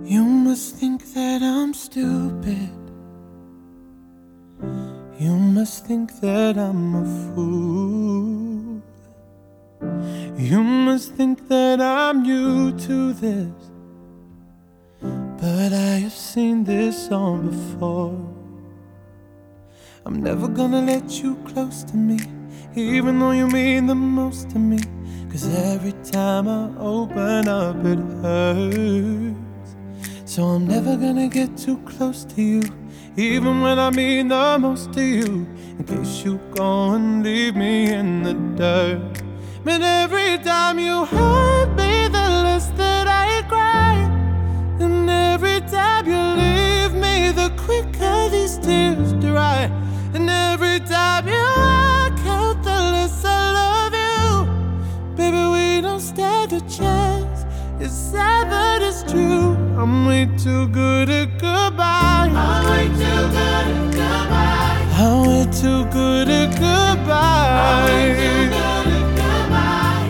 You must think that I'm stupid. You must think that I'm a fool. You must think that I'm new to this, but I have seen this song before. I'm never gonna let you close to me, even though you mean the most to me. 'Cause every time I open up it hurts. So I'm never gonna get too close to you, even when I mean the most to you, in case you go and leave me in the dirt. But every time you hurt me, the less that I cry. And every time you leave me, the quicker these tears dry. And every time you walk out, the less I love you. Baby, we don't stand a chance. It's sad but it's true. I'm way too good at goodbye. I'm way too good at goodbye. I'm way too good at goodbye. I'm way too good at goodbye.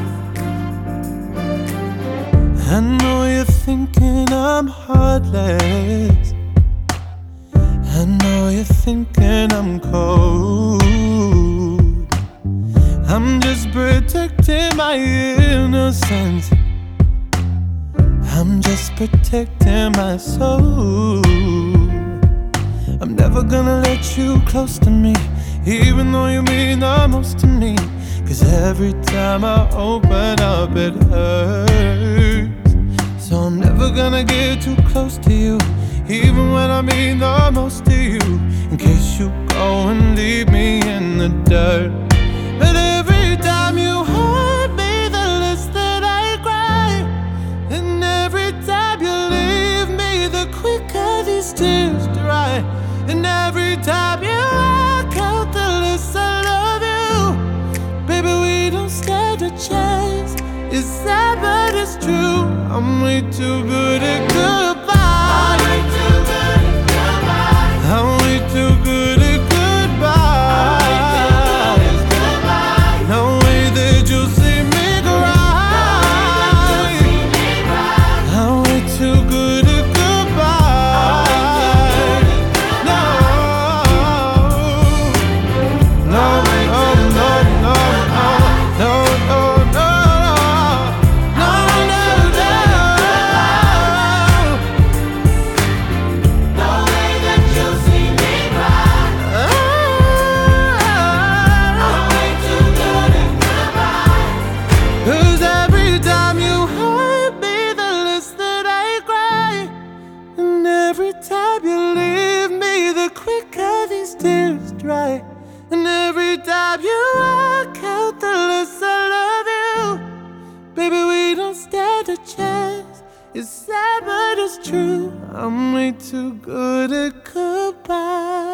I know you're thinking I'm heartless. I know you're thinking I'm cold. I'm just protecting my innocence. I'm just protecting my soul. I'm never gonna let you close to me, even though you mean the most to me. 'Cause every time I open up it hurts. So I'm never gonna get too close to you, even when I mean the most to you, in case you go and leave me in the dirt. But every time you hurt me, the less that I cry. And every time you leave me, the quicker these tears dry. And every time you walk out, the less I love you. Baby, we don't stand a chance. It's sad but it's true. I'm way too good at goodbye. I'm way too good at goodbye. I'm way too good at goodbye. No way that you'll see me cry. I'm way too good at goodbye. No, no, no, no, no, no, no, no, no, no, no. No way that you'll see me cry. I'm way too good at goodbye. 'Cause every time you hurt me, the less that I cry. And every time you leave me, the quicker these tears dry. And every time you walk out, the less I love you. Baby, we don't stand a chance. It's sad but it's true. I'm way too good at goodbye.